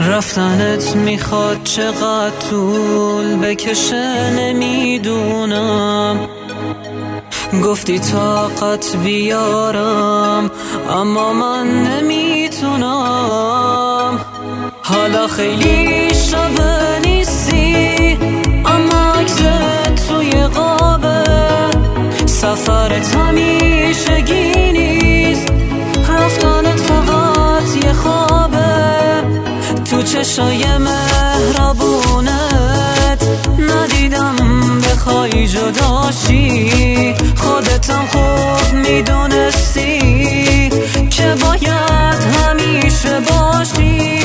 رفتنت میخواد چقدر طول بکشه نمیدونم. گفتی طاقت بیارم اما من نمیتونم. حالا خیلی شبه نیستی اما عکست توی قابه. سفرت همیشگی نیست، رفتنت فقط یه خوابه. تو چشای مهربونت ندیدم بخوای جداشی. خودتم خوب میدونستی که باید همیشه باشی.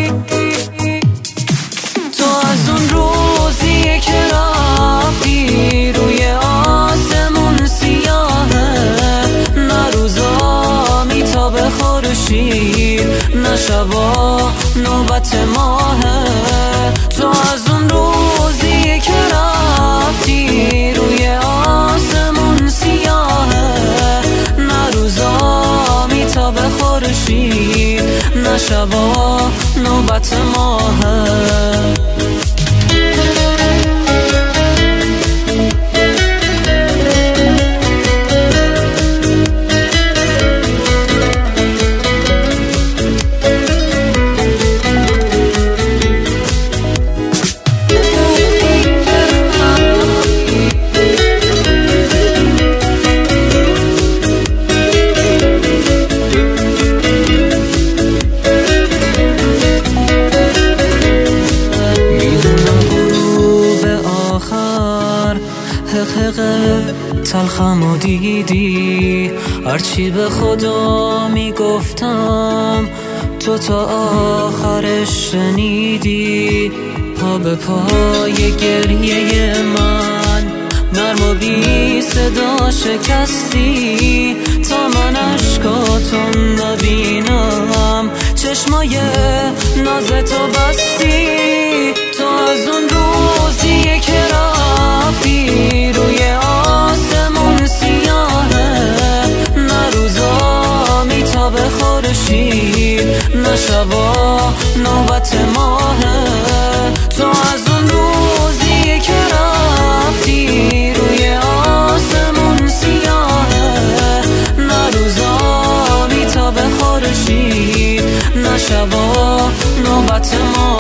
تو از اون روزی که رفتی روی آسمون سیاهه، نه روزا میتابه خورشید نه شبا نوبت ماهه. تو از اون روزی که رفتی روی آسمون سیاهه، نه روزا میتابه خورشید نه شبا نوبت ماهه. تلخمو دیدی، هرچی به خدا میگفتم تو تا آخرش شنیدی. پا به پای گریه من نرم و بی صدا شکستی. تا من عشقاتو نبینم چشمای نازتو بستی. تو از اون روزی که رفتی روی آسمون سیاهه، نه روزا میتابه خورشید نه شبا نوبت ماهه. تو از اون روزی که رفتی روی آسمون سیاهه، نه روزا میتابه خورشید نه شبا نوبت ماهه.